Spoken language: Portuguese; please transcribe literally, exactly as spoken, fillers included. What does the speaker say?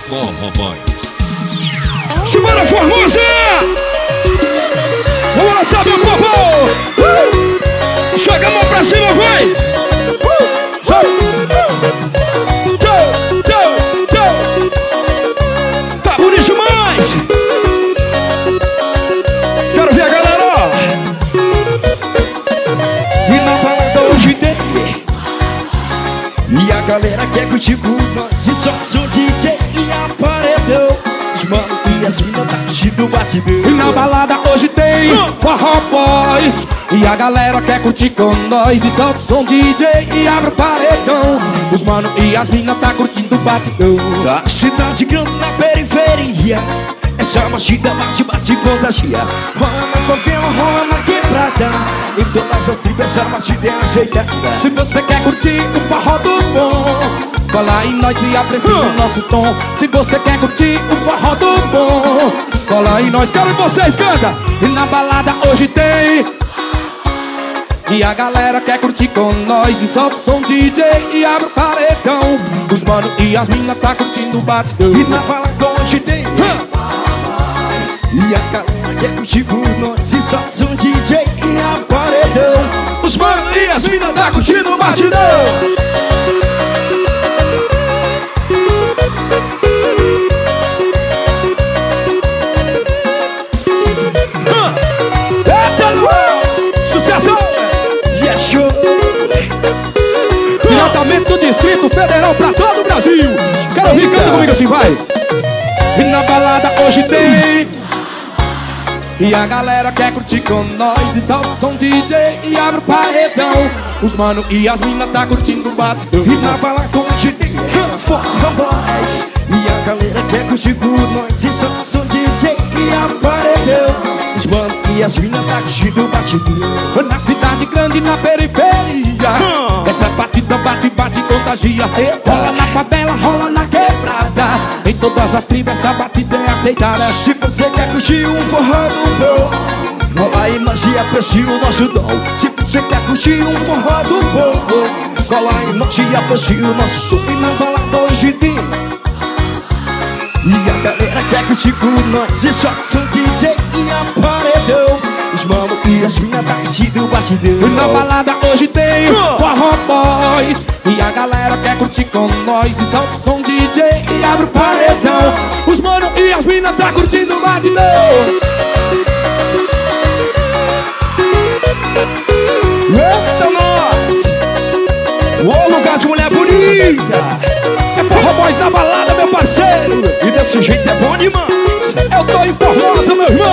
Forró Boys. Simbora, Formosa! Vamos lá, sabe o povo! Uh! Joga a mão pra cima, vai! Uh! Tchau, tchau, tchau! Tá bonito demais! Quero ver a galera, ó! E na balada hoje tem e a galera quer curtir com nós. E só sou D J e a paredão. Os mano e as minas tá curtindo o batidão. E na balada hoje tem Forró Boys. E a galera quer curtir com nós. E solta o som D J e abre o paredão. Os mano e as minas tá curtindo o batidão. Da cidade grande na periferia, essa batida bate, bate e contagia. Rola na favela, rola na quebrada. Em todas as tribos essa batida é aceitada. Se você quer curtir o forró do bom, cola em nós e aprecia o nosso tom. Se você quer curtir o forró do bom, cola em nós, quero que vocês cantam. E na balada hoje tem e a galera quer curtir com nós. E solta o som D J e abre o paredão. Os mano e as minas tá curtindo o batidão. E na balada hoje tem e a galera quer curtir com nós. E só som D J e a paredão. Os mano e as minas tá curtindo o batidão. Sucesso! Yes, show! Diretamente do Distrito Federal pra todo o Brasil. Quero ouvir, canta comigo assim, vai. E na balada hoje tem e a galera quer curtir com nós. E solta o som D J e abre o paredão. Os mano e as minas tá curtindo o batidão. E na balada hoje tem Forró Boys. E a galera quer curtir com nós. E solta o som D J e abre o paredão. Os mano e as minas tá curtindo o batidão. Na cidade grande, na periferia, essa batida bate, bate e contagia. Rola na favela, rola na quebrada. Em todas as tribos essa batida é aceitada. Se você quer curtir um forró do bom, cola aí nós e aprecia o nosso dom. Se você quer curtir um forró do bom, cola aí nós e aprecia o nosso som. E na balada hoje tem e a galera quer curtir com nós. E só som D J e a paredão. Os mano e as minas tá curtindo o batidão. E na balada hoje tem Forró Boys. E a galera quer curtir com nós. E solta o som D J e abre o paredão. Os mano e as minas tá curtindo o batidão. Eita nós! Ô lugar de mulher bonita, é Forró Boys na balada, meu parceiro. E desse jeito é bom demais. Eu tô em Formosa, meu irmão.